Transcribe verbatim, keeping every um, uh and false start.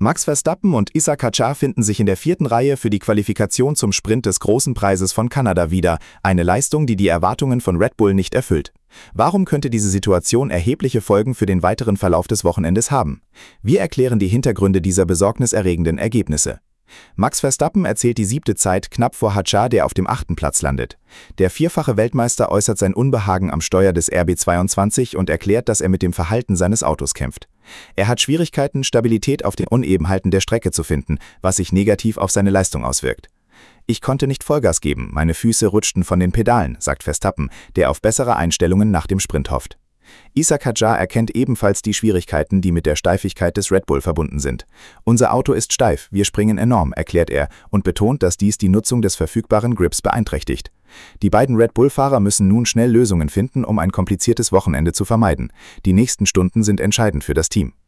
Max Verstappen und Issa Kadjar finden sich in der vierten Reihe für die Qualifikation zum Sprint des Großen Preises von Kanada wieder, eine Leistung, die die Erwartungen von Red Bull nicht erfüllt. Warum könnte diese Situation erhebliche Folgen für den weiteren Verlauf des Wochenendes haben? Wir erklären die Hintergründe dieser besorgniserregenden Ergebnisse. Max Verstappen erzielt die siebte Zeit knapp vor Kadjar, der auf dem achten Platz landet. Der vierfache Weltmeister äußert sein Unbehagen am Steuer des R B zweiundzwanzig und erklärt, dass er mit dem Verhalten seines Autos kämpft. Er hat Schwierigkeiten, Stabilität auf den Unebenheiten der Strecke zu finden, was sich negativ auf seine Leistung auswirkt. Ich konnte nicht Vollgas geben, meine Füße rutschten von den Pedalen, sagt Verstappen, der auf bessere Einstellungen nach dem Sprint hofft. Issa Kadjar erkennt ebenfalls die Schwierigkeiten, die mit der Steifigkeit des Red Bull verbunden sind. Unser Auto ist steif, wir springen enorm, erklärt er und betont, dass dies die Nutzung des verfügbaren Grips beeinträchtigt. Die beiden Red Bull-Fahrer müssen nun schnell Lösungen finden, um ein kompliziertes Wochenende zu vermeiden. Die nächsten Stunden sind entscheidend für das Team.